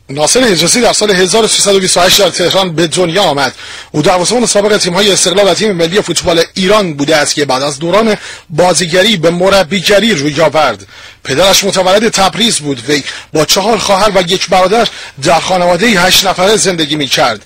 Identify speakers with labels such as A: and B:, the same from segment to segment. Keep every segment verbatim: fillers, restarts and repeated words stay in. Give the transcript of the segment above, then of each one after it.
A: ناصر حجازی در سال هزار و سیصد و بیست و هشت در تهران به دنیا آمد. او دروازه‌بان سابق تیم‌های استقلال و تیم ملی فوتبال ایران بوده است که بعد از دوران بازیگری به مربیگری روی آورد. پدرش متولد تبریز بود. وی با چهار خواهر و یک برادر در خانواده هشت نفره زندگی می‌کرد.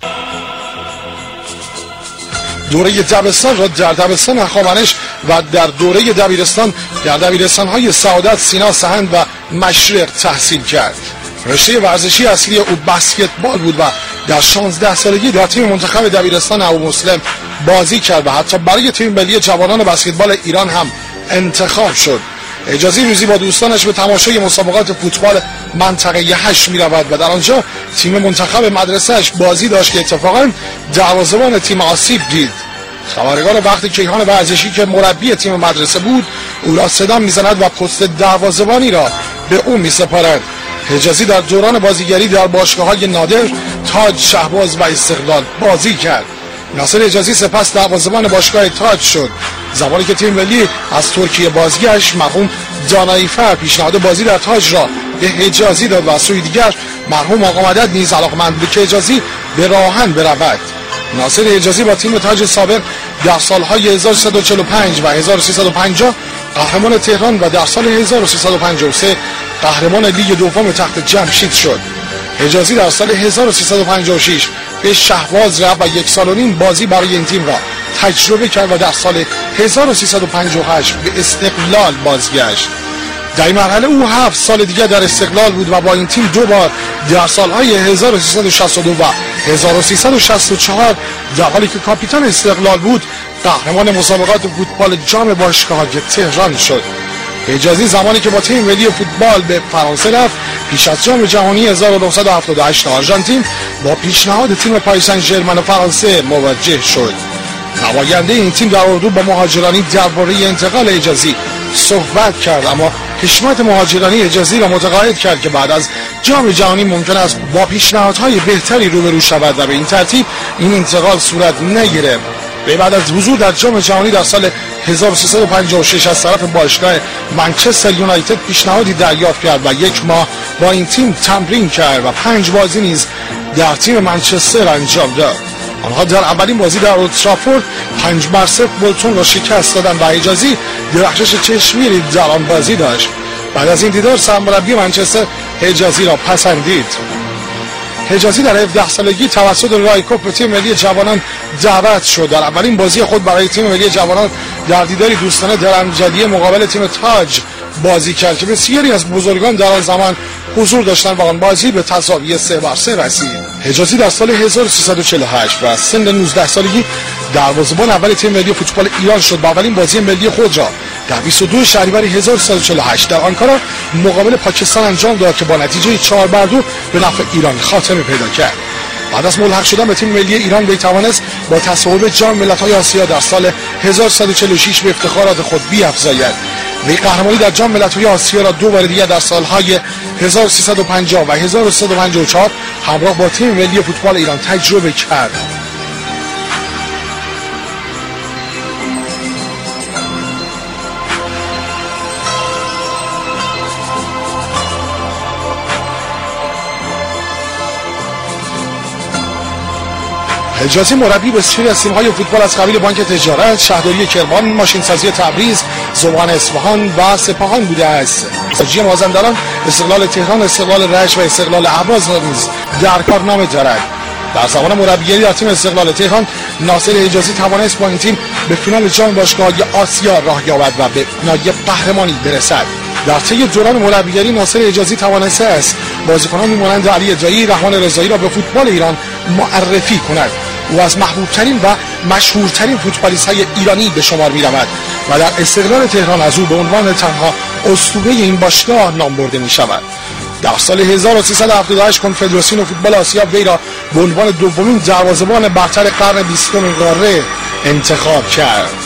A: دوره دبستان را در دبستان هخامنش و در دوره دبیرستان در دبیرستان‌های سعادت، سینا، سهند و مشرق تحصیل کرد. رشته ورزشی اصلی او بسکتبال بود و در شانزده سالگی در تیم منتخب دبیرستان ابو مسلم بازی کرد و حتی برای تیم ملی جوانان بسکتبال ایران هم انتخاب شد. حجازی روزی با دوستانش به تماشای مسابقات فوتبال منطقه هشت می رود و در آنجا تیم منتخب مدرسهش بازی داشت که اتفاقا دروازه‌بان تیم آسیب دید. خبرنگار وقت کیهان ورزشی که مربی تیم مدرسه بود او را صدا می‌زند و پست دروازه‌بانی را به او می‌سپارد. حجازی در دوران بازیگری در باشگاه‌های نادر، تاج، شهباز و استقلال بازی کرد. ناصر حجازی سپس دروازه‌بان باشگاه تاج شد. زمانی که تیم ملی از ترکیه بازگشت، مرحوم دانایی‌فر پیشنهاد بازی در تاج را به حجازی داد و از سوی دیگر مرحوم آقا مدد نیز علاقمند بود که حجازی به راهن برود. ناصر حجازی با تیم تاج سابق در سالهای هزار و سیصد و چهل و پنج و هزار و سیصد و پنجاه قهرمان تهران و در سال هزار و سیصد و پنجاه و سه قهرمان لیگ دوم تخت جمشید شد. حجازی در سال هزار و سیصد و پنجاه و شش به شهباز رفت و یک سال و نیم بازی برای این تیم را تجربه کرد و در سال هزار و سیصد و پنجاه و هشت به استقلال بازگشت. در این مرحله او هفت سال دیگر در استقلال بود و با این تیم دو بار در سالهای هزار و سیصد و شصت و دو و هزار و سیصد و شصت و چهار در حالی که کاپیتان استقلال بود قهرمان مسابقات فوتبال جام باشگاه‌های تهران شد. حجازی زمانی که با تیم ملی فوتبال به فرانسه رفت پیش از جام جهانی هزار و نهصد و هفتاد و هشت آرژانتین با پیشنهاد تیم پاریس سن ژرمن فرانسه مواجه شد. نماینده این تیم در اردو با مهاجرانی درباره انتقال حجازی صحبت کرد، اما حشمت مهاجرانی حجازی را متقاعد کرد که بعد از جام جهانی ممکن است با پیشنهادهای بهتری روبرو شود و به این ترتیب این انتقال صورت نگیرد. و بعد از حضور در جام جهانی در سال هزار و سیصد و پنجاه و شش از طرف باشگاه منچستر یونایتد پیشنهادی دریافت کرد و یک ماه با این تیم تمرین کرد و پنج بازی نیز در تیم منچستر انجام داد. آنها در اولین بازی در اولد ترافورد پنج بر صفر بولتون را شکست دادند و حجازی درخشش چشمگیری در آن بازی داشت. بعد از این دیدار سرمربی منچستر حجازی را پسندید. حجازی در هفده سالگی توسط رایکوپ به تیم ملی جوانان دعوت شد. در اولین بازی خود برای تیم ملی جوانان در دیداری دوستانه در امجدیه مقابل تیم تاج بازی کرد که بسیاری از بزرگان در آن زمان حضور داشتند و آن بازی به تساوی سه بر سه رسید. حجازی در سال هزار و سیصد و چهل و هشت و از سن نوزده سالگی دروازه‌بان اول تیم ملی فوتبال ایران شد. با اولین بازی ملی خود را در بیست و دو شهریور هزار و سیصد و چهل و هشت در آنکارا مقابل پاکستان انجام داد که با نتیجه چهار بر دو به نفع ایران خاتمه پیدا کرد. بعد از ملحق شدن به تیم ملی ایران وی توانست با تصاحب جام ملت‌های آسیا در سال هزار و سیصد و چهل و شش به افتخارات خود بیفزاید. وی قهرمانی در جام ملت‌های آسیا را دو بار دیگر در سالهای هزار و سیصد و پنجاه و هزار و سیصد و پنجاه و چهار همراه با تیم ملی فوتبال ایران تجربه کرد. حجازی مربی بسیاری از تیم‌های فوتبال از قبیل بانک تجارت، شهرداری کرمان، ماشینسازی تبریز، زبان اصفهان و سپاهان بوده است. سازی مازندران، استقلال تهران، استقلال رشت و استقلال اهواز نیز در کار نام دارد. در زمان مربیگری در تیم استقلال تهران ناصر حجازی توانست با این تیم به فینال جام باشگاه‌های آسیا راه یابد و به نایب قهرمانی برسد. در طی دوران مربیگری ناصر حجازی توانسته است بازیکنانی مانند علی ادایی، رحمان رضایی را به فوتبال ایران معرفی کند. او از محبوبترین و مشهورترین فوتبالیست‌های ایرانی به شمار می‌رود و در استقلال تهران از او به عنوان تنها اسطوره این باشگاه نام برده می‌شود. در سال هزار و سیصد و هفتاد و هشت کنفدراسیون فوتبال آسیا وی را به عنوان دومین دروازه‌بان برتر قرن بیستم قاره انتخاب کرد.